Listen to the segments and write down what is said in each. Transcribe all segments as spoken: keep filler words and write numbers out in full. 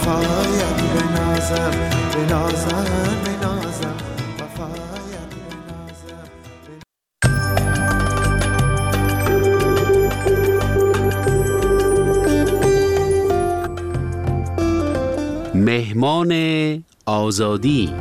وفایت بنازم بنازم بنازم وفایت بنازم. مهمان آزادی.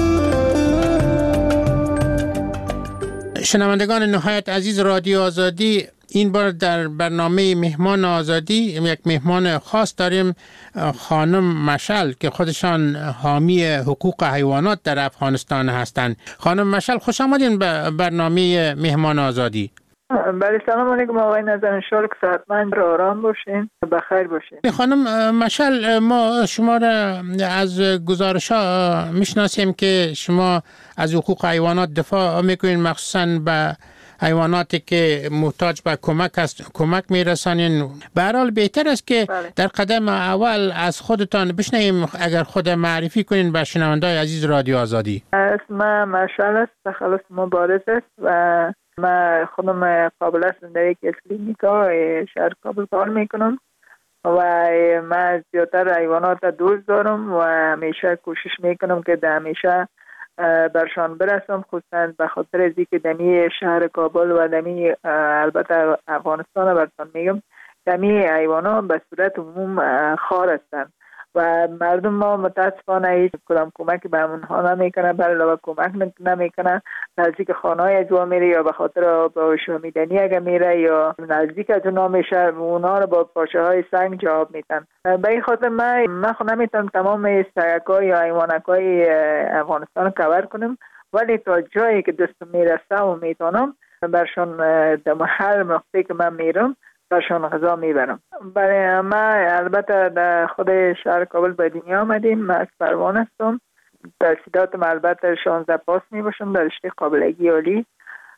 شنوندگان نهایت عزیز رادیو آزادی، این بار در برنامه مهمان آزادی یک مهمان خاص داریم، خانم مشعل که خودشان حامی حقوق حیوانات در افغانستان هستند. خانم مشعل خوش آمدین به برنامه مهمان آزادی. بله سلام علیکم آقای نظر، انشالله که صحتمند و آرام باشین، بخیر باشین. خانم مشعل، ما شما را از گزارش ها میشناسیم که شما از حقوق حیوانات دفاع میکنین، مخصوصا به حیواناتی که محتاج به کمک است کمک میرسانین. به هر حال بهتر است که بله. در قدم اول از خودتان بشنویم، اگر خود معرفی کنین به شنوندگان عزیز رادیو آزادی. اسم مشعل است، تخلص مبارز است و من خودم قابل هستم در یک کلینیکا شهر کابل کار میکنم و من زیادتر حیوانات دوست دارم و همیشه کوشش میکنم که در همیشه برشان برسم، خصوصا به خاطر از اینکه دمی شهر کابل و دمی البته افغانستان براتون میگم، دمی حیوانات به صورت عموم خار هستند و مردم ما متاسفانه هیچ کدام کمکی به اونها نمیکنه، بر علاوه کمک نمیکنه، نزدیک خانه‌های اجوا میره یا به خاطر با شامیدنی اگه میره یا نزدیک از اونها میشه، اونها رو با پاشه های سنگ جواب میدن. به این خاطر من من خود نمیتونم تمام سگ‌های یا حیوانات‌های افغانستان رو کور کنم، ولی تا جایی که دستم میرسه و میتونم برشان در هر نقطه‌ای که من میرم برشان غذا میبرم. برای ما البته در خود شهر کابل به دنیا آمدیم. من از پروان هستم، تحصیلاتم البته شانزده پاس میباشم در رشته قابلگی عالی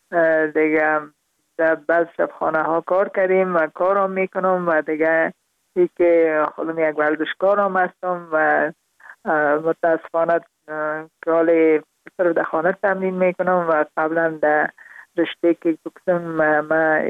دیگه. در بعض شبخانه ها کار کردیم و کار هم میکنم و دیگه ای که خودم یک ورزشکار هم هستم و متاسفانه کال پسر در خانه تمرین میکنم و قبلا در رشته که بکسم ما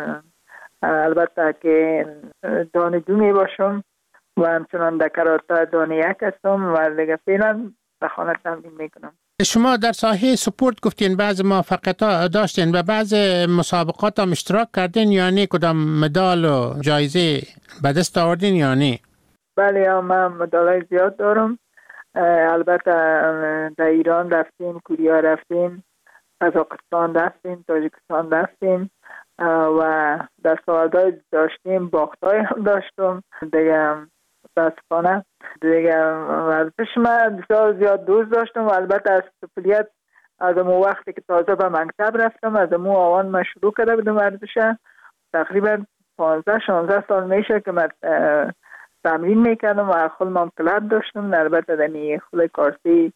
البته که دانه دو می باشم و همچنان در کراته دانه یک هستم و دیگه فعلا در خانه تمرین میکنم. شما در ساحه سپورت گفتین بعض موفقیت داشتین و بعض مسابقات هم اشتراک کردین، یعنی کدام مدال و جایزه به دست آوردین یعنی؟ بله من مدالای زیاد دارم، البته در ایران رفتیم، کوریا رفتیم، قزاقستان رفتیم، تاجیکستان رفتیم و در سوالدهای داشتیم، باختای هم داشتم دیگه. متاسفانه دیگه ورزش من بسیار زیاد دوست داشتم و البته از طفولیت از امو وقتی که تازه به مکتب رفتم از امو آوان من شروع کرده بودم ورزش. تقریبا پانزده شانزده سال میشه که من تمرین میکردم و خودم هم کلب داشتم، البته دمی خود کارتی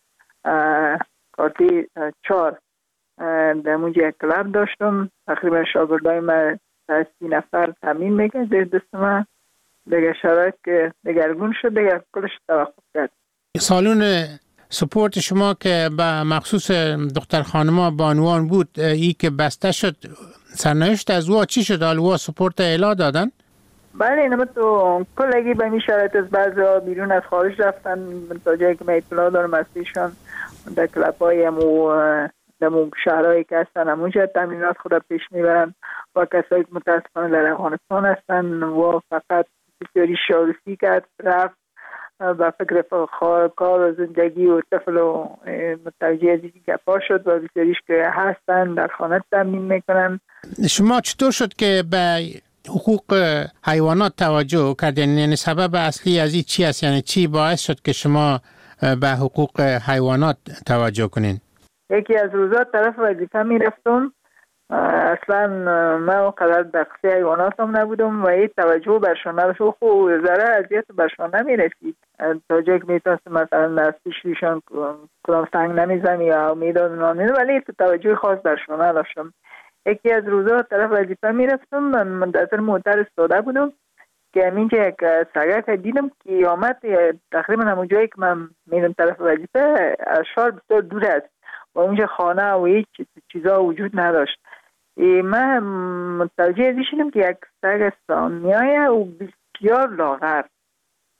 کارتی چار در مونجا یک کلب داشتم. تقریبا شاگردای من سی نفر تمرین میکرد در دست من دیگه. شرایط که دگرگون شد دیگه کلش توقف کرد. سالون سپورت شما که به مخصوص دختر خانما بانوان بود، ای که بسته شد، سرنوشت از او چی شد؟ آلوا سپورت اعلا دادن؟ بله اینما تو کلگی به این شرایط از بعضی ها بیرون از خارج رفتن تا جایی که من اطلاع دارم از پیشان در کلب های امو در شهرهایی که هستن همونجا تمرینات خود پیش میبرن و کسایی که متاسفانه در افغانستان هستن و فقط بسیاری شارفی کرد رفت و فکر کار و زندگی و طفل و متوجه از اینکه گپا شد و بسیاریش که هستن در خانه تمرین میکنن. شما چطور شد که به حقوق حیوانات توجه کردین؟ یعنی سبب اصلی از این چی است؟ یعنی چی باعث شد که شما به حقوق حیوانات توجه کنین؟ یکی از روزا طرف وظیفه میرفتم، اصلا من اونقدر دقیقی حیوانات هم نبودم و این توجه برشان نداشت، خوب ذره اذیت برشان نمیرسید تا جایی که میتونست مثلا از پیششان کدام سنگ نمیزن یا میدادن، ولی توجه خاص برشان نداشتم. یکی از روزا طرف وظیفه میرفتم، من منتظر موتر استاده بودم که همینجا یک سگک دیدم که آمد تقریبا همون جایی که من میرم طرف وظیفه از شهر بسیار دور است و اونجا خانه و هیچ چیزا وجود نداشت. من متوجه شدم که یک سگ اسپانیایی و بسیار لاغر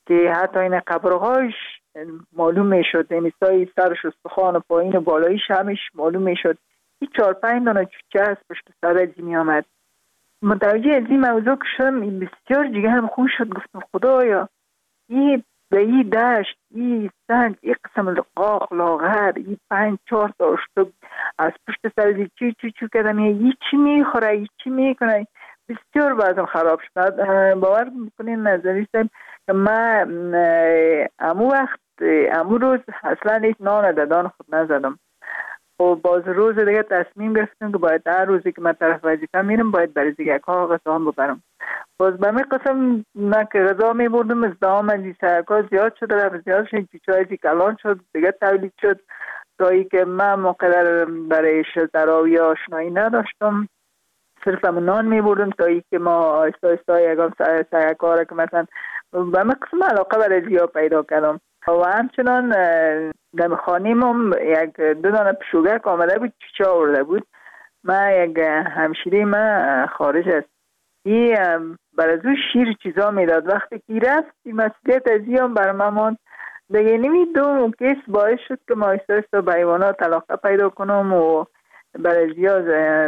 که حتی این قبرهاش معلوم میشد، این سای سرش استخوان و پایین و بالایش همش معلوم میشد. این چهار پنج دانه چوچه از پشت سر از می آمد. متوجه از این موضوع که شدم، این بسیار جگه هم خوش شد. گفتم خدایا این به این دشت، این سنگ، این قسم لقاق لاغر، این پنج چهار تا اشتگ از پشت سر از چی چی چی کردم، این چی میخوره، این چی میکنه. بسیار بعضم خراب شد. باور میکنین نظری سیم که من امو وقت امو روز اصلا هیچ نان ددان خود نزدم. و باز روز دیگه تصمیم گرفتم که باید هر روزی که من طرف وظیفه میرم باید برای دیگه ها غذا ببرم. باز به می قسم نه که غذا میبردم، ازدهام از این سرکا زیاد شد، رفت زیاد شد، چیچای کلان شد، دیگه تولید شد تا ای که من مقدر برای شلتراوی آشنایی نداشتم. صرف هم نان میبردم تا ای که ما آیستا آیستا یکم سرکا که مثلا به می قسم علاقه برای زیاد پیدا کردم. و همچنان در خانیم هم یک دو دانه پشوگک آمده بود، چیچه آورده بود. من یک همشیره من خارج است، این برای از شیر چیزا میداد. وقتی که رفت این مسئولیت از این هم بر من ماند دیگه. نمی دو کیس باعث شد که ما ایستا ایستا به حیوانات علاقه پیدا کنم و برای زیاد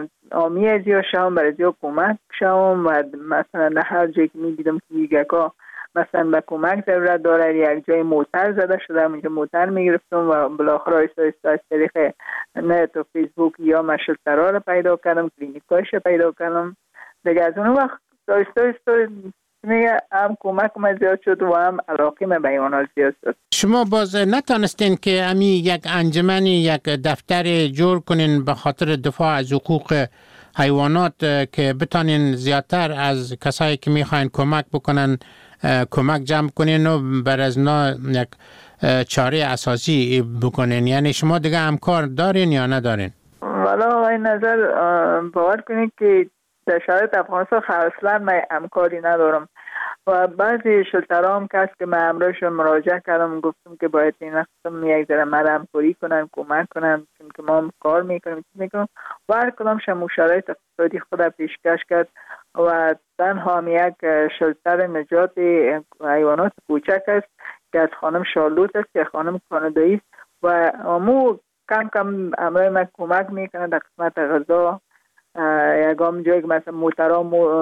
آمی از زیاد شام، برای زیاد کمک شام. و مثلا در هر جایی که می دیدم که یکا مثلا به کمک ضرورت داره، یک جای موتر زده شده، اونجا موتر میگرفتم و بالاخره آیستا ایستا از طریق نت و فیسبوک یا مشلترها رو پیدا کردم، کلینیکایش رو پیدا کردم. دیگه از اون وقت آیستا ایستا میگه هم کمک من زیاد شد و هم علاقه من به حیوانات زیاد شد. شما باز نتانستین که امی یک انجمن، یک دفتر جور کنین به خاطر دفاع از حقوق حیوانات که بتانین زیادتر از کسایی که میخواین کمک بکنن کمک جمع کنین و بر از نا یک چاره اساسی بکنین؟ یعنی شما دیگه همکار دارین یا ندارین؟ والا این نظر باور کنید که در شرایط افغانستان اصلا من همکاری ندارم و بعضی شلترها هم کس که من امروزشون مراجعه کردم گفتم که باید این قسم یک ذره من همکاری کنن، کمک کنن، چون که ما هم کار میکنیم میکنم و هر کدام شما شرایط اقتصادی خود پیشکش کرد و تنها هم یک شلتر نجات حیوانات کوچک است که از خانم شارلوت است که خانم کانادایی است و امو کم کم امروز من کمک میکنه در قسمت غذا. یکم جایی که مثلا موترها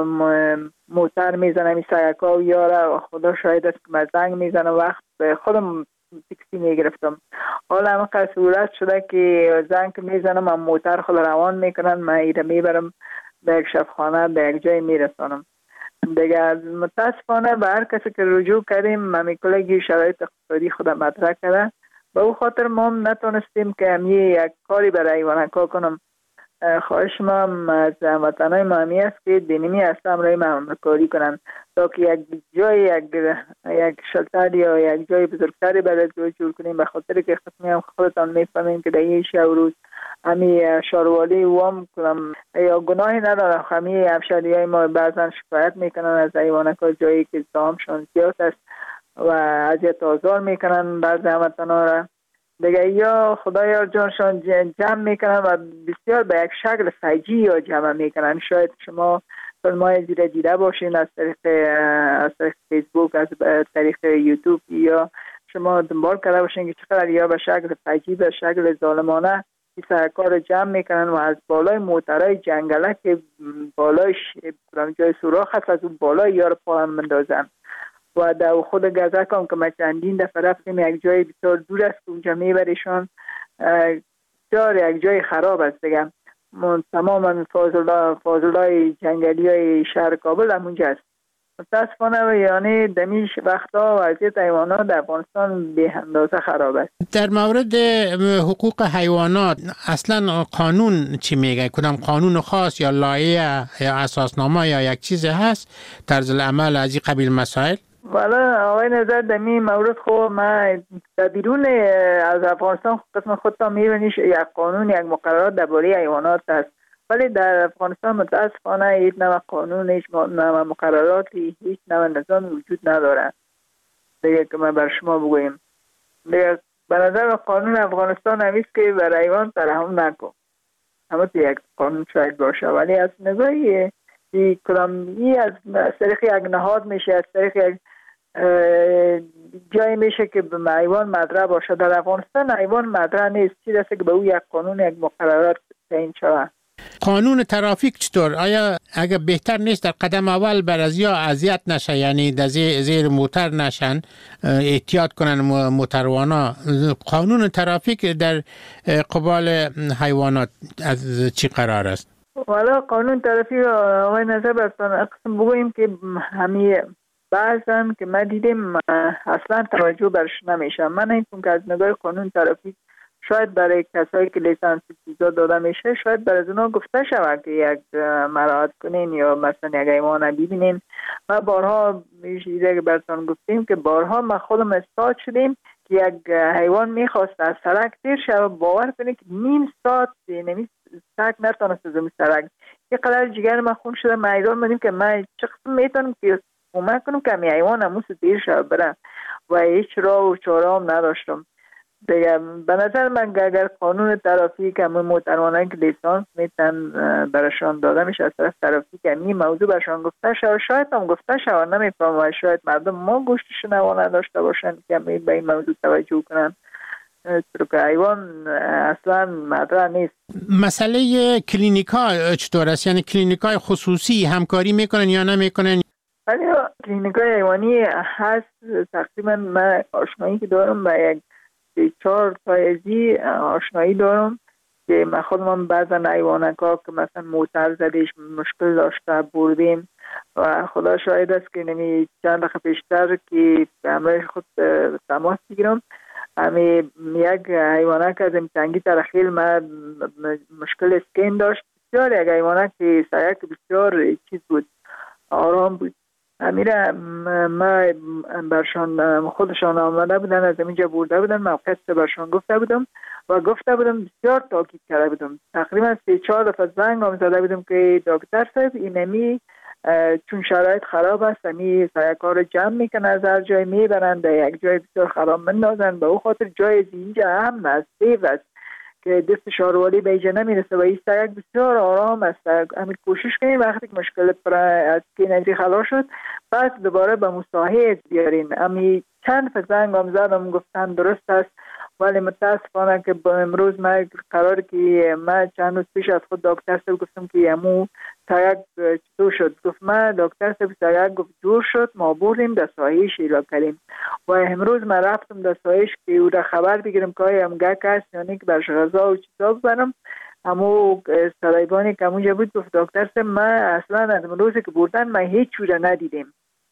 موتر میزنه می سایکا و یاره و خدا شاید است که من زنگ میزنه وقت خودم تکسی میگرفتم. حالا همه صورت شده که زنگ میزنم من موتر خود روان میکنن، من ایره میبرم به یک شفخانه به یک جای میرسانم. دیگه متاسفانه به هر کسی که رجوع کردیم من میکلگی شرایط اقتصادی خودم مطرح کرده به او خاطر ما هم نتونستیم که همی یک کاری برای حیوانات کنم. خواهش ما از هموطنای ما همی است که دینیمی هست امرای ما کاری کنن تا که یک جای یک, یک شلتر یا یک جای بزرگتری برای جای جور کنیم. به خاطر که خصمی هم خودتان میفهمیم که در این شب روز همی شاروالی و هم کنم یا گناهی ندارم. همی همشهری های ما بعضا شکایت میکنن از حیوانات ها جایی که زامشان زیاد است و اذیت آزار میکنن بعض هموطنا را. دیگه یا خدایا جانشان جمع میکنن و بسیار به یک شکل فجی یا جمع میکنن. شاید شما فیلمای زیر دیده باشین از طریق از طریق فیسبوک، از طریق یوتیوب یا شما دنبال کرده باشین که چقدر یا به شکل فجی به شکل ظالمانه این سرکار جمع میکنن و از بالای موترهای جنگله که بالایش جای سوراخ هست از اون بالای یار پا هم مندازن و در خود گزک هم که ما چندین دفعه رفتیم یک جای بسیار دور است اونجا میبریشون دار یک جای خراب است دیگه. تماما فاضلای جنگلی های شهر کابل هم اونجا است. متاسفانه یعنی دمیش وقتا وضعیت حیوانات در افغانستان به اندازه خراب است. در مورد حقوق حیوانات اصلا قانون چی میگه؟ کدام قانون خاص یا لایحه یا اساسنامه یا یک چیز هست طرز العمل از این قبیل مسائل؟ والا آقای نظر در این مورد خب من در بیرون از افغانستان قسم خودتا میبینیش یک قانون یک مقررات درباره حیوانات هست، ولی در افغانستان متاسفانه هیچ نوع قانون، هیچ نوع مقرراتی، هیچ نوع نظام وجود نداره دیگه که من بر شما بگویم. دیگه به نظر قانون افغانستان همیست که بر حیوان ترحم نکن. همه یک قانون شاید باشه ولی از نظری کلامی از طریق یک نهاد میشه، از طریق یک جایی میشه که به حیوان مدرع باشه. در افغانستان حیوان مدرع نیست، چیزی است که به او یک قانون یک مقررات تعیین شده. قانون ترافیک چطور؟ آیا اگه بهتر نیست در قدم اول برازیا اذیت نشه، یعنی در زیر موتر نشن، احتیاط کنن موتروانا؟ قانون ترافیک در قبال حیوانات از چی قرار است؟ والا قانون ترافیک آقای نظر برستان اقسم بگوییم که همی بعضن که ما دیدیم اصلا توجه برش نمیشه. من این که از نگاه قانون ترافیک شاید برای کسایی که لیسانس چیزا داده میشه شاید برای اونا گفته شود که یک مراعات کنین یا مثلا یک حیوان ببینین. ما بارها میشه که براتون گفتیم که بارها ما خودم استاد شدیم که یک حیوان میخواست از سرک تیر شه، باور کنید که نیم ساعت نمی سرک نتونست از سرک. یه قدر جگر ما خون شده، ما ایران بودیم که ما چه قسم میتونم که کمک کنم که می حیوان همون تیر شه بره و هیچ راه و چاره هم نداشتم دیگه. به نظر من اگر قانون ترافیک همون موتروانایی که لیسانس میتن برشان داده میشه از طرف ترافیک همین موضوع برشان گفته شد، شاید هم گفته شد نمیفهم و شاید مردم ما گوشتش نوانه داشته باشن که به این موضوع توجه کنن چرا که حیوان اصلا مدرع نیست. مسئله کلینیک ها چطور است؟ یعنی کلینیک های خصوصی همکاری میکنن یا نمیکنن؟ ولی کلینیک های حیوانی هست. تقریبا من آشنایی که دارم با یک چهار تایزی آشنایی دارم که من خودم بعضا حیوانک ها که مثلا موتر زدیش مشکل داشته بردیم و خدا شاهد است که نمی چند دقیقه پیشتر که به همراه خود تماس بگیرم همی یک حیوانک از امتنگی ترخیل ما مشکل اسکین داشت. بسیار یک حیوانک که سایک بسیار چیز بود، آرام بود. امیره ما برشان خودشان آمده بودن، از اینجا برده بودن، موقع برشان گفته بودم و گفته بودم بسیار تاکید کرده بودم. تقریبا سه چهار دفعه زنگ هم زده بودم که دکتر صاحب اینمی چون شرایط خراب است امی سایکار جمع میکنن از هر جای میبرن در یک جای بسیار خراب مندازن، به او خاطر جای اینجا هم است سیف است که دست شاروالی به اینجا نمیرسه و این سایک بسیار آرام است. همین کوشش کنیم وقتی که مشکل پر از که نزدیک خلاص شد پس دوباره به مصاحبه بیارین. امی چند فزنگ هم زدم گفتن درست است، ولی متاسفانه که با امروز ما قرار که ما چند روز پیش از خود دکتر صاحب گفتم که امو سایک چطور شد؟ گفت ما دکتر صاحب سایک گفت جور شد، ما بردیم در سایه شیلا کردیم و امروز ما رفتم در سایش که او را خبر بگیرم که آیا هم گک هست یعنی که برش غذا و چیزا ببرم. همو سرایبانی که همونجا بود گفت دکتر صاحب ما اصلا از روزی که بردن ما هیچ چوره ندیدیم.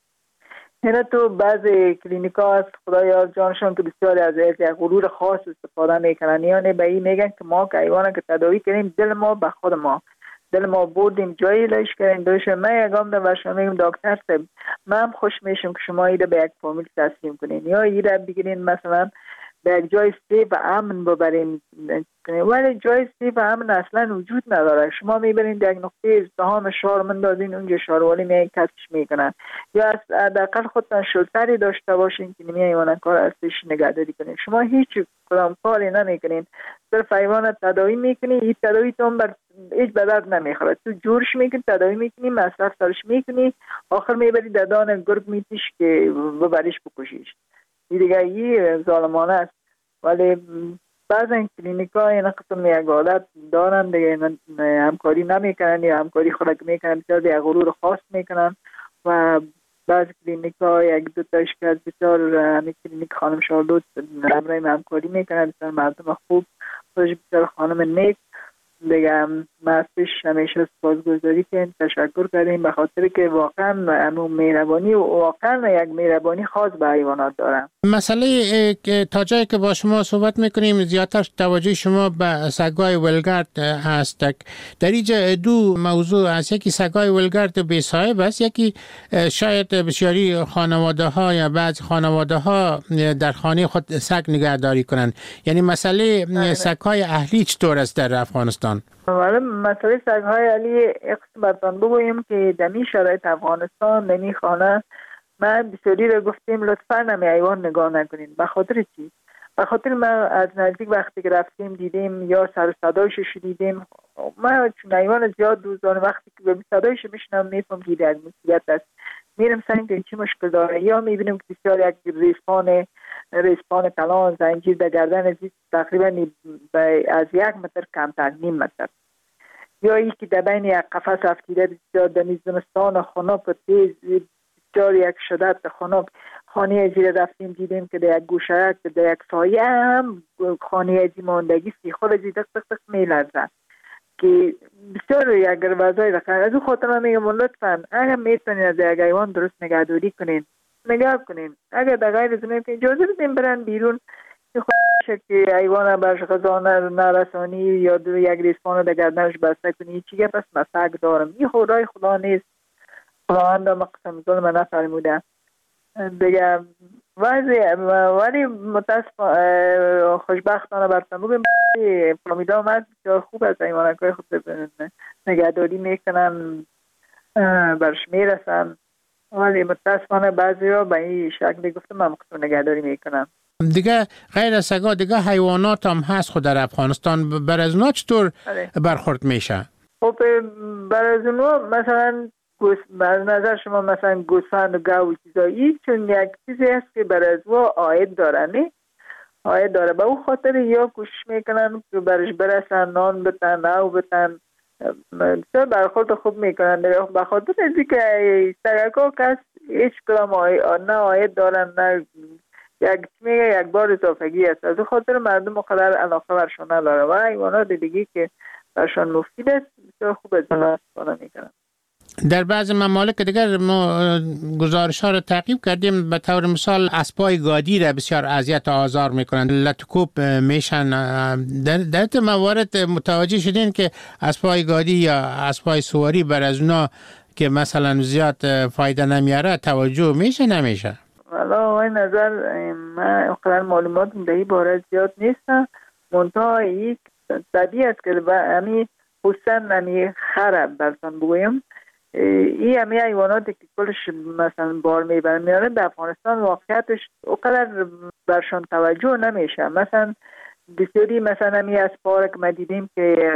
هنه تو بعض کلینیک ها هست خدایا جانشون که بسیاری از یک غرور خاص استفاده میکنن، یعنی به این میگن که ما که حیوانه که تداوی کنیم دل ما به خود ما، دل ما بردیم جایی لایش کردیم دوش ما یکم در ورشان میگم دکتر صاحب من هم خوش میشم که شما ایده به یک فامیل تسلیم کنین یا ایده بگیرین مثلا به یک جای سیف و امن ببرین، ولی جای سیف و امن اصلا وجود نداره. شما میبرین در یک نقطه ازدحام شهر مندازین اونجا شهروالی می کسش میکنن یا از حداقل خودتان شلتری داشته باشین که نمی حیوانات کار ازش نگهداری کنین. شما هیچ کدام کاری نمیکنین، صرف حیوانات تداوی میکنین، این تداوی تون بر هیچ به درد نمیخوره. تو جورش میکنی تداوی میکنی مصرف سرش میکنی آخر میبری در دان گرگ میتیش که ببریش بکشیش. دیگه این ظالمانه است. ولی بعض این کلینیک ها این قسم یک عادت دارن دیگه همکاری نمیکنن یا همکاری خلق میکنن بسیار دیگه غرور خاص میکنن و بعض کلینیک ها یک دو تاش که از بسیار همی کلینیک خانم شارلوت همراهی همکاری میکنن، بسیار مردم خوب خودش بسیار خانم نیک دیگه. ما از پیش همیشه سپاسگزاری کنیم، تشکر کردیم به خاطر که واقعا همون مهربانی و واقعا یک مهربانی خاص به حیوانات دارن. مسئله تا جایی که با شما صحبت میکنیم زیادتر توجه شما به سگای ولگرد هست. در اینجا دو موضوع است، یکی سگای ولگرد بی صاحب است، یکی شاید بسیاری خانواده ها یا بعض خانواده ها در خانه خود سگ نگهداری کنند. یعنی مسئله سگای اهلی چطور است در افغانستان؟ ولی مسئله سگ‌های علی اقصد برتان بگویم که دمی شرایط افغانستان دمی خانه ما بسیاری رو گفتیم لطفاً نمی حیوان نگاه نکنین. به خاطر چی؟ به خاطر ما از نزدیک وقتی که رفتیم دیدیم یا سر صدایش شنیدیم، ما چون حیوان زیاد دوست دارم وقتی که به صدایش میشنم میفهم که یک مصیبت است. میرم سعی که چی مشکل داره، یا میبینیم که بسیار یک ریسپان ریسپان کلان زنجیر در گردن زیست تقریبا از یک متر کمتر، نیم متر، یا ای که در بین یک قفس افتیده بسیار در زمستان خنک و تیز بسیار یک شدت خنک. خانه زیر رفتیم دیدیم که در یک گوشه که در یک سایه هم خانه ازی ماندگی سیخور ازی دق دق دق میلرزه که بسیار یک وضعی دقیقه. از او خاطر من میگم لطفا اگر میتونین از یک حیوان درست نگهداری کنین نگاه کنین، اگر در غیر از اون اجازه بدین برن بیرون، خودشه که حیوان برش غذا نرسانی یا دو یک ریسپان در گردنش بسته کنی چیگه پس مسک دارم. این خدای خدا نیست، خداوند مقسم ظلم نفرموده دیگه. وضع ولی متاسف خوشبختانه برتن بگم فامیلا من بسیار خوب از حیوانات خود نگهداری میکنن، برش میرسن، ولی متاسفانه بعضی ها به این شکلی گفتم من مقصود نگهداری میکنن. دیگه غیر از سگا دیگه حیوانات هم هست خود در افغانستان، بر از اونا چطور برخورد میشه؟ خب بر از اونا مثلا بر نظر شما مثلا گوسفند و گاو و چیزایی چون یک چیزی هست که بر از اونا عاید داره، نه عاید داره، به او خاطر یا کوشش میکنن که برش برسن، نان بتن او بتن، بسیار برخورد خوب میکنن. به خاطر ازی که سگکا کس هیچ کلام نه عاید دارن نه یک میگه یک بار اضافگی است، از خاطر مردم مقدر علاقه برشان نداره و حیوانات دیگه که برشان مفید است بسیار خوب از اون استفاده میکنن. در بعض ممالک دیگر ما گزارش ها رو تعقیب کردیم، به طور مثال اسبای گادی را بسیار اذیت و آزار میکنن، لطکوب میشن. در در موارد متوجه شدین که اسبای گادی یا اسبای سواری بر از اونا که مثلا زیاد فایده نمیاره توجه میشه نمیشه؟ والا این نظر من اقدر معلومات در این باره زیاد نیستم، منتها یک طبیعی است که همی خصوصا همی خرب برسان بگویم این همی حیواناتی که کلش مثلا بار میبرن میاره در افغانستان واقعیتش اقدر برشان توجه نمیشه. مثلا بسیاری مثلا همی از پارک ما دیدیم که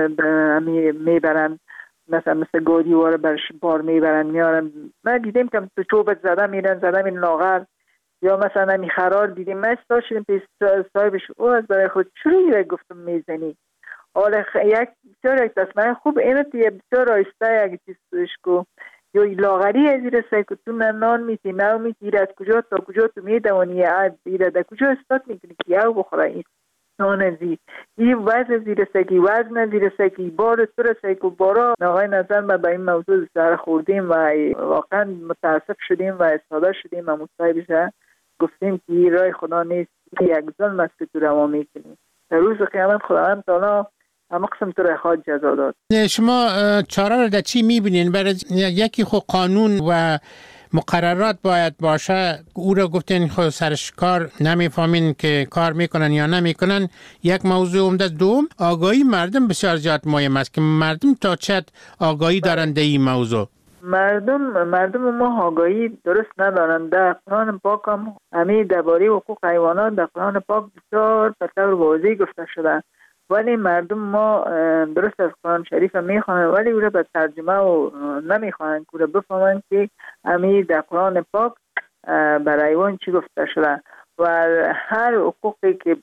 همی میبرن مثلا مثل گودی واره برش بار میبرن میارن، من دیدیم که تو چوبت زده میرن زده میرن لاغر، یا مثلا همی خرار دیدیم من استا شدیم پیش صاحبش او از برای خود چروی را گفتم میزنی حالا یک بسیار یک تصمیم خوب اینو تیه بسیار آیسته یک چیز توش کو یا لاغری از ایره سای که تو نان میتی نو میتی ایره از کجا تا کجا تو میدوانی ایره در کجا استاد میکنی که یو بخوره این نان زی این وزن زیر سکی وزن زیر سکی بار سر سکی بارا نوعی نظر ما به این موضوع سر خوردیم و واقعا متاسف شدیم و استاده شدیم و مصاحبه گفتیم که این رای خدا نیست، یک ظلم است که تو روا میکنیم. در روز قیامت خداوند تعالی اما قسم تو رای خواهد جزا داد. شما چاره رو در چی میبینین؟ برای یکی خود قانون و مقررات باید باشه، او را گفتین خود سرش کار نمیفهمین که کار میکنن یا نمیکنن. یک موضوع عمده. دوم آگاهی مردم بسیار زیاد مهم است که مردم تا چت آگاهی دارن در این موضوع. مردم مردم ما آگاهی درست ندارن. در قرآن پاک هم همین درباره حقوق حیوانات در قرآن پاک بسیار به طور واضح گفته شده، ولی مردم ما درست از قرآن شریف میخوانند ولی او را به ترجمه و نمیخوانند که بفهمند که همین در قرآن پاک برای حیوان چی گفته شده و هر حقوقی که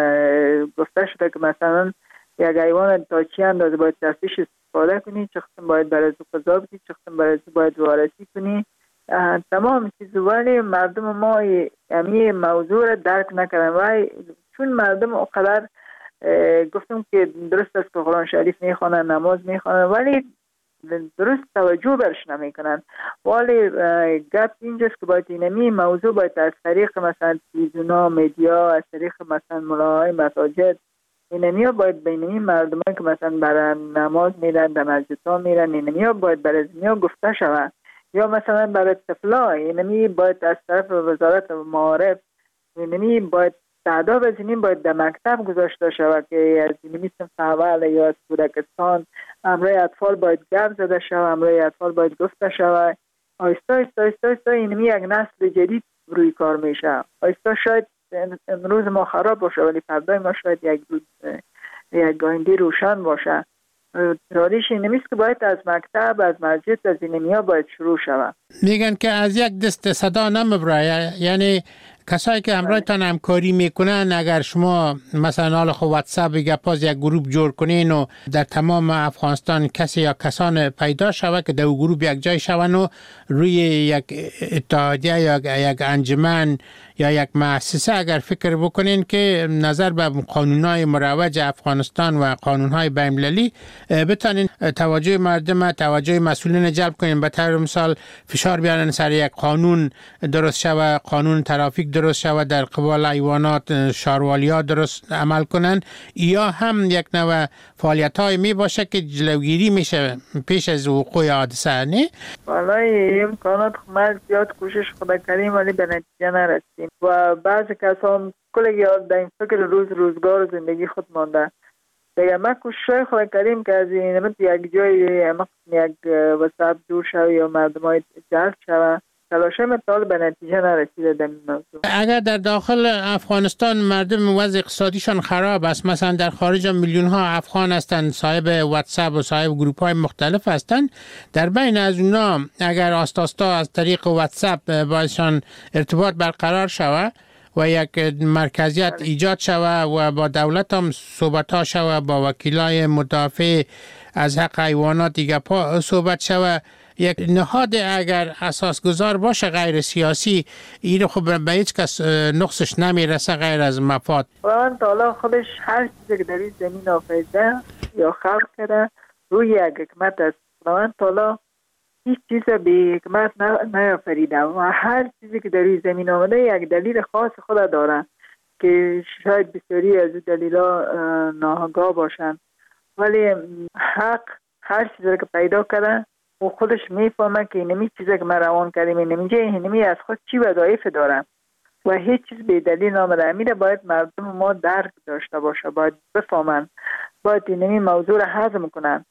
گفته شده که مثلا یک حیوان تا چی اندازه باید دستش استفاده کنی، چه قسم باید برای او غذا بدی، چه قسم برای او باید وارسی کنی، تمام چیز. ولی مردم ما همین موضوع را درک نکردن و چون مردم اقدر گفتم که درست است که قرآن شریف میخوانن نماز میخوانن ولی درست توجه برش نمیکنن. ولی گپ اینجاست که باید اینمی موضوع باید از طریق مثلا تلویزیونا مدیا، از طریق مثلا ملاهای مساجد اینمی ها باید بینمی مردم که مثلا برای نماز میرن در مسجد ها میرن اینمی ها باید برای زنیا گفته شود، یا مثلا برای طفلا اینمی باید از طرف وزارت معارف اینمی باید تعداد از اینیم باید در مکتب گذاشته شود که از اینمی صنف اول یا از کودکستان امرای اطفال باید گپ زده شود، امرای اطفال باید گفته شود. آیستا آیستا آیستا آیستا اینمی یک نسل جدید روی کار میشه. آیستا شاید امروز ما خراب باشه ولی فردای ما شاید یک روز یک آینده روشن باشه تاریخ نمیست که باید از مکتب، از مسجد، از اینمیا باید شروع شود. میگن که از یک دست صدا نمیبره، یعنی کسایی که همراهتان همکاری میکنن اگر شما مثلا حالا خب واتساپ گپاز یک گروه جور کنین و در تمام افغانستان کسی یا کسان پیدا شود که در گروه یک جای شون و روی یک اتحادیه یا یک انجمن یا یک مؤسسه اگر فکر بکنین که نظر به قانونهای مروج افغانستان و قانونهای بین‌المللی بتونین توجه مردم، توجه مسئولین جلب کنین، به طور مثال فشار بیارن سر یک قانون درست شود، قانون ترافیک درست شود، در قبال حیوانات شاروالی‌ها درست عمل کنن، یا هم یک نوع فعالیت‌های می باشه که جلوگیری میشه پیش از وقوع حادثه. نه والله امکانات من زیاد کوشش خدا کردیم ولی به نتیجه نرسیدیم و بعضی کسان کلی یاد در این فکر روز روزگار زندگی خود مانده. دیگه من کوشش خدا کردیم که از این یک جای یک وسط دور شد یا مردمای جلب شد، تلاشه مثال به نتیجه نرسیده در این موضوع. اگر در داخل افغانستان مردم وضع اقتصادیشان خراب است، مثلا در خارج میلیون ها افغان هستند صاحب واتساپ و صاحب گروپ های مختلف هستند، در بین از اونا اگر آستاستا از طریق واتساپ باشان ارتباط برقرار شود و یک مرکزیت ایجاد شود و با دولت هم صحبت ها شود، با وکیلای مدافع از حق حیوانات دیگه پا صحبت شود، یک نهاد اگر اساسگذار باشه غیر سیاسی، این خب به هیچ کس نقصش نمیرسه غیر از مفاد. خداوند تعالی خودش هر چیزی که در این زمین آفریده یا خلق کرده روی یک حکمت است. خداوند تعالی هیچ چیز به حکمت نیافریده و هر چیزی که در این زمین آمده یک دلیل خاص خود داره که شاید بسیاری از دلیلا ناآگاه باشن، ولی حق هر چیزی که پیدا کرده و خودش میفهمه که اینمی چیزی که من روان کردیم اینمی اینمی از خود چی وظایف دارم و هیچ چیز به دلیل نامده. امیره باید مردم ما درک داشته باشه، باید بفهمن، باید اینمی موضوع را هضم کنن.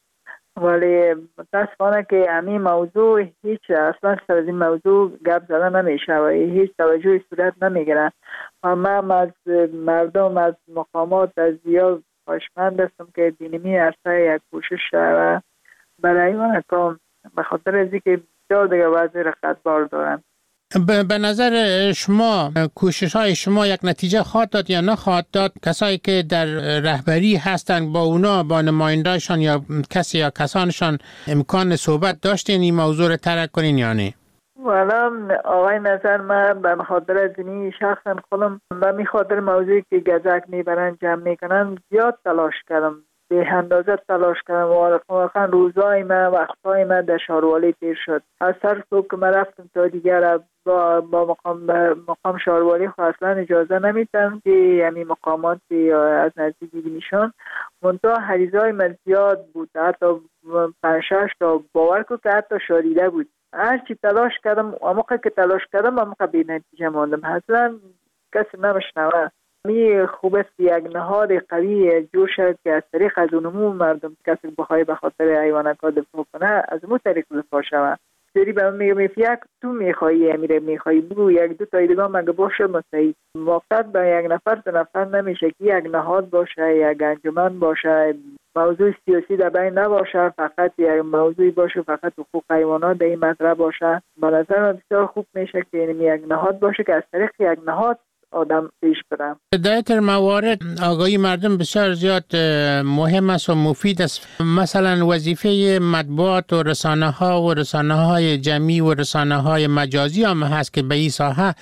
ولی متاسفانه که همین موضوع هیچ اصلا سر از این موضوع گپ زده نمیشه و هیچ توجهی صورت نمیگیره و من از مردم از مقامات از زیاد خواهشمند هستم که دینمی عرصه یک کوشش و برای من کام به خاطر از اینکه بسیار دیگه وضع رقتبار دارن. به نظر شما کوشش های شما یک نتیجه خواهد داد یا نخواهد داد؟ کسایی که در رهبری هستند با اونا، با نمایندهشان یا کسی یا کسانشان امکان صحبت داشتین این موضوع رو ترک کنین یا نه؟ والا آقای نظر من به خاطر از اینی شخصا خودم به می خاطر موضوعی که گزک میبرن جمع میکنن زیاد تلاش کردم، به اندازه تلاش کردم و واقعا روزای من وقتای من در شاروالی تیر شد. از سر صبح که من رفتم تا دیگر با, با مقام مقام شاروالی اصلا اجازه نمیدم که همین مقامات از نزدیک ببینیشان، منتها حریزای من زیاد بود، حتی پنج شش تا باور کن که حتی شاریده بود. هرچی تلاش کردم اما که تلاش کردم اما بی نتیجه ماندم. اصلا کسی نمیشنوه. می خوب است یک نهاد قوی جور شد که از طریق از اونمو مردم کسی بخوای به خاطر حیوانات دفاع کنه از اون طریق دفاع شود. سری به من میگم یک تو میخوایی امیره میخوایی بگو یک دو تا دیگه مگه باشه مستعد وقت به یک نفر دو نفر نمیشه که یک نهاد باشه، یک انجمن باشه، موضوع سیاسی در بین نباشه، فقط یک موضوعی باشه فقط حقوق حیوانات در این مطرح باشه. به نظر من بسیار خوب میشه که یک نهاد باشه که از طریق یک نهاد آدم پیش برم. در این موارد آگاهی مردم بسیار زیاد مهم است و مفید است. مثلا وظیفه مطبوعات و رسانه ها و رسانه های جمعی و رسانه های مجازی هم هست که به این ساحه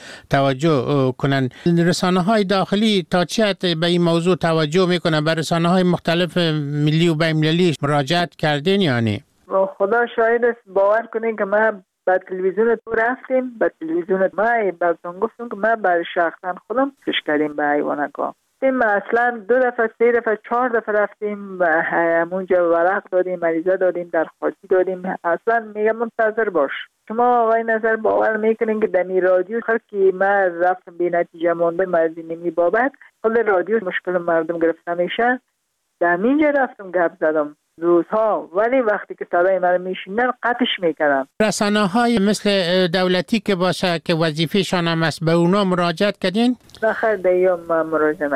توجه کنند. رسانه های داخلی تا چه حد به این موضوع توجه میکنن؟ به رسانه های مختلف ملی و بین المللی مراجعت کردین یا نه؟ خدا شاهد است، باور کنین که من با تلویزیون تو رفتیم، با تلویزیون ما براتون گفتم که ما برای شخصا خودم کش کردیم به حیوانات. ما اصلا دو دفعه سه دفعه چهار دفعه رفتیم و همونجا ورق دادیم، مریضه دادیم، درخواستی دادیم. اصلا میگم منتظر باش. شما آقای نظر باور میکنین که در این رادیو هر کی ما رفتم بی نتیجه مونده مردمی بابت خود رادیو مشکل مردم گرفته میشه. در اینجا رفتم گپ زدم روزها، ولی وقتی که صدای من میشنن قطعش میکنن. رسانه های مثل دولتی که باشه که وظیفه‌شان هم است به اونا مراجعت کردین؟ نخیر دیگه ما مراجعه نکردیم.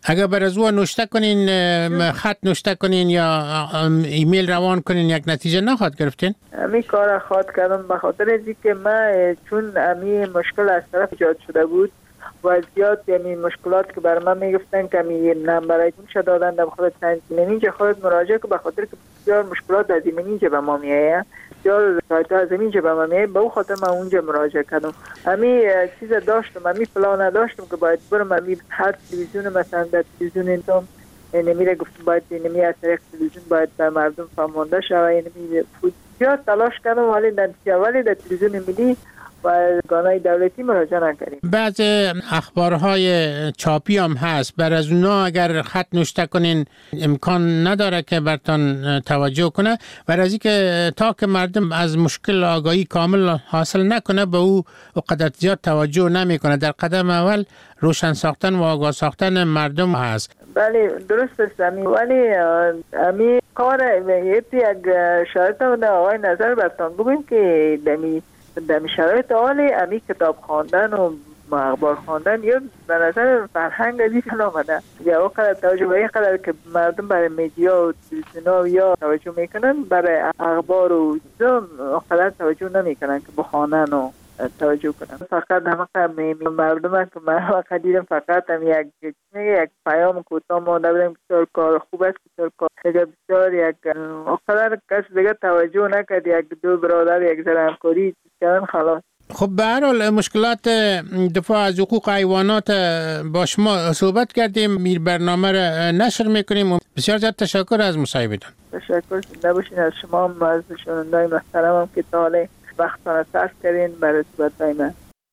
اگر بر از او نوشته کنین، خط نوشته کنین یا ایمیل روان کنین، یک نتیجه نخواد گرفتین؟ امی کار خواهد کردم به خاطر اینکه که من چون امی مشکل از طرف ایجاد شده بود و زیاد یعنی مشکلات که بر من میگفتن که می نمبر ایتونش دادن در خود تنظیمینی خود مراجعه که به خاطر که بسیار مشکلات از زمینی به ما میایه، بسیار سایت ها از زمینی به ما میایه، به او خاطر من اونجا مراجعه کردم. امی چیز داشتم، امی پلان نداشتم که باید برم امی هر تلویزیون مثلا در تلویزیون اینتام نمیره گفتم باید نمی از طریق تلویزیون باید در مردم فهمانده شوه، نمی زیاد تلاش کردم ولی نتیجه ولی در تلویزیون ملی و گانای دولتی مراجعه نکردیم. بعض اخبارهای چاپی هم هست، بر از اونا اگر خط نوشته کنین امکان نداره که برتان توجه کنه، بر از اینکه تا که مردم از مشکل آگاهی کامل حاصل نکنه به او قدر زیاد توجه نمیکنه. در قدم اول روشن ساختن و آگاه ساختن مردم هست. بله درست است امی، ولی امی کار یک شرط و آقای نظر برتان بگویم که دمی در شرایط حالی امی کتاب خواندن و اخبار خواندن یا به نظر فرهنگ ازی آمده یا وقت توجه به این قدر که مردم برای میدیا و تلویزیون یا توجه میکنن، برای اخبار و قدر توجه نمیکنن که بخوانن و توجه کنن. فقط همه مردم که من وقت دیدم فقط هم یک یک پیام کوتاه ما نبودم بسیار کار خوب است، بسیار کار بسیار یک قدر کس دیگه توجه نکرد، یک دو برادر یک ذره همکاری کردن خلاص. خب به هر حال مشکلات دفاع از حقوق حیوانات با شما صحبت کردیم، میر برنامه را نشر میکنیم و بسیار زیاد تشکر از مصاحبتان. تشکر نباشین از شما هم از شنوندای محترمم که تا حالا وقتان صرف کردین برای صحبت‌های من.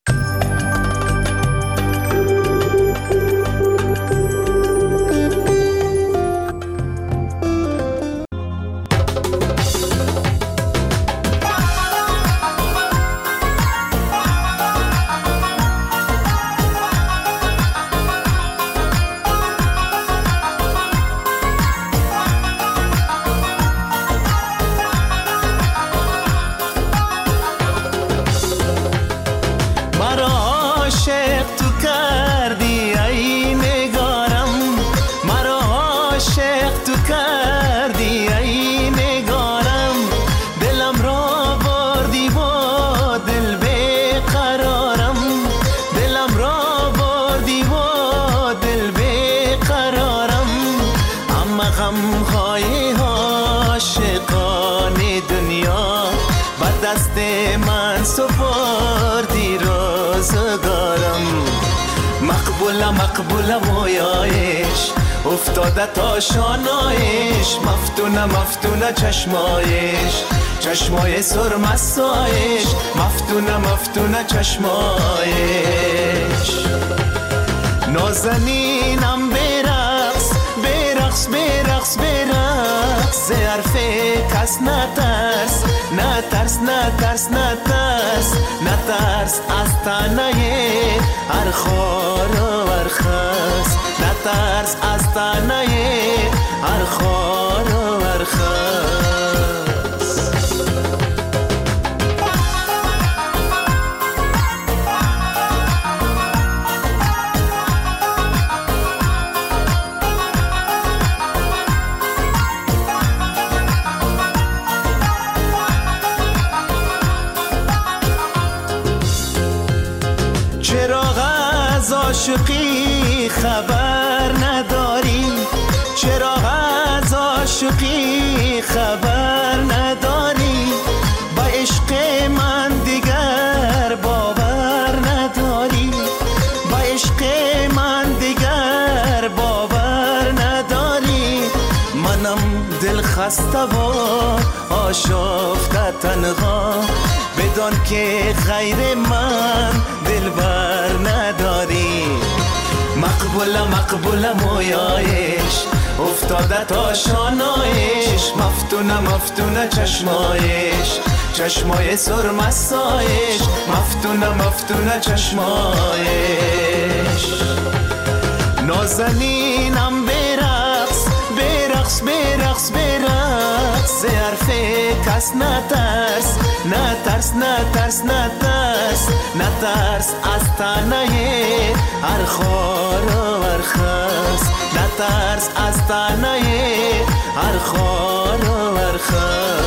مقبول مویایش افتاده تا شانایش، مفتونه مفتونه چشمایش، چشمای سرمستایش، مفتونه مفتونه چشمایش. نازنینم برقص برقص برقص برقص، ز حرف کس نترس نترس نترس نترس نترس از تنه هر خار و هر خس، نترس از تنه هر خار و هر خس. عاشقی خبر نداری، چرا از عاشقی خبر نداری، با عشق من دیگر باور نداری، با عشق من دیگر باور نداری. منم دل خسته و آشفته تنها، بدان که غیر من دل بر نداری. مقبول مقبول مویایش افتاده تا شانایش، مفتونه مفتونه چشمایش، چشمای سرمستایش، مفتونه مفتونه چشمایش. نازنینم برقص برقص برقص برقص، ز حرف کس نترس نترس نترس نترس نترس از تنه هر خار و هر خس، نترس از تنهایی هر خار و هر خار